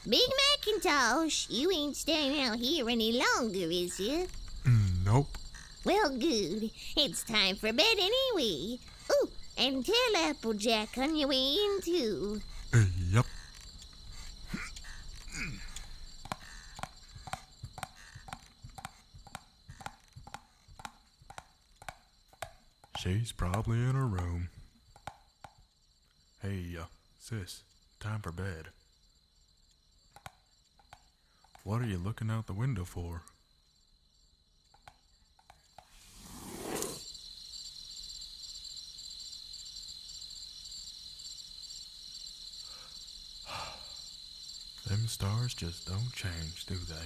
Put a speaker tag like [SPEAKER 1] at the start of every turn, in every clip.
[SPEAKER 1] Big Macintosh, you ain't staying out here any longer, is you?
[SPEAKER 2] Nope.
[SPEAKER 1] Well, good. It's time for bed anyway. Ooh, and tell Applejack on your way in, too.
[SPEAKER 2] Yep. She's probably in her room. Hey, sis, time for bed. What are you looking out the window for? Them stars just don't change, do they?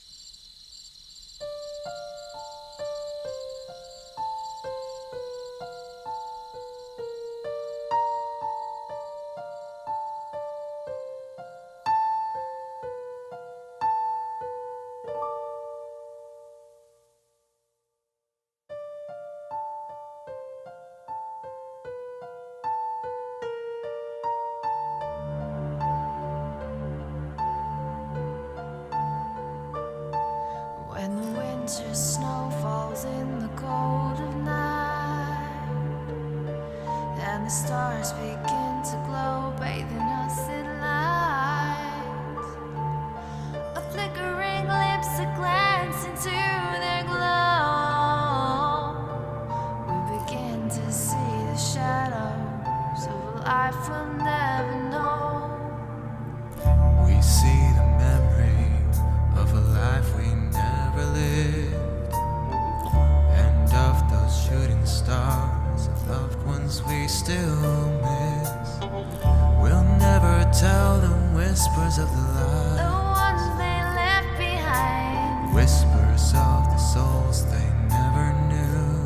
[SPEAKER 3] When the winter snow falls in the cold of night, and the stars begin to glow, bathing us in light. A flickering glimpse, a glance into their glow. We begin to see the shadows of a life we'll never know.
[SPEAKER 4] We see the memory of a life we never lived, and of those shooting stars of loved ones we still miss. We'll never tell the whispers of the
[SPEAKER 3] The
[SPEAKER 4] light,
[SPEAKER 3] ones they left behind.
[SPEAKER 4] whispers of the souls they never knew.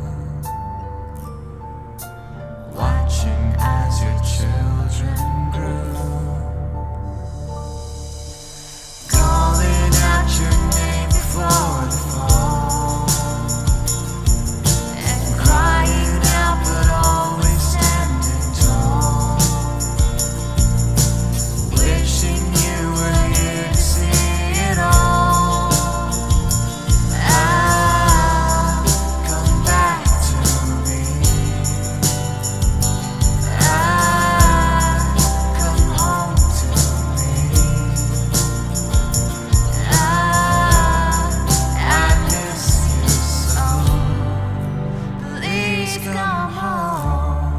[SPEAKER 4] Watching as your children grew, calling out your name before the fall,
[SPEAKER 3] And
[SPEAKER 4] crying out but always standing tall, wishing you were here to see it all. Ah, come back to me. Ah, come home to me. I miss you so. Please come home.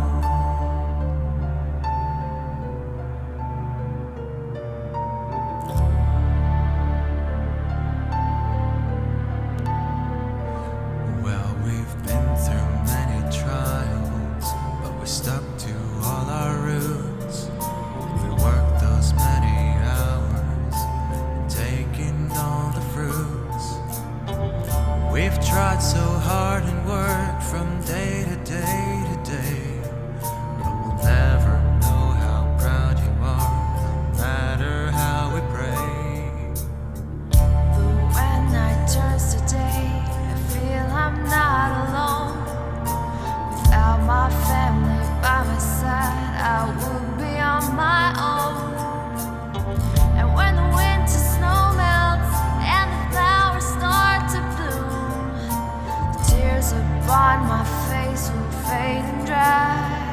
[SPEAKER 4] Well, we've been through many trials, but we're stuck to all our roots. We worked those many hours, taking all the fruits. We've tried so hard and worked from day to day to day, but we'll never know how proud you are, no matter how we pray.
[SPEAKER 3] but when night turns to day, I feel I'm not alone. Without my family by my side, I would be on my own. And when the winter snow melts and the flowers start to bloom, the tears upon my face will fade and dry,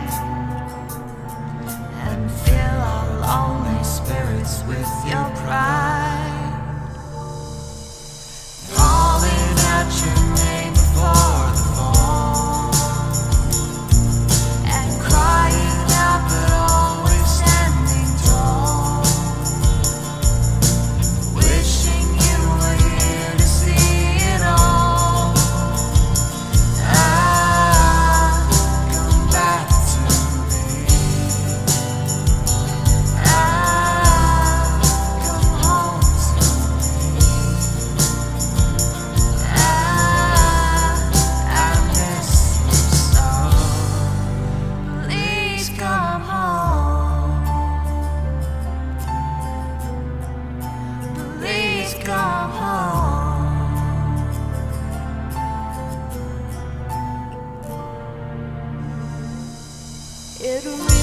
[SPEAKER 3] and fill our lonely spirits with your pride.
[SPEAKER 4] Calling out your name before the fall,
[SPEAKER 3] And
[SPEAKER 4] crying out but always standing tall, wishing you were here to see it all. Ah, come back to me. Ah, come home to me. I miss you so. Please come home. Please come home.
[SPEAKER 3] it'll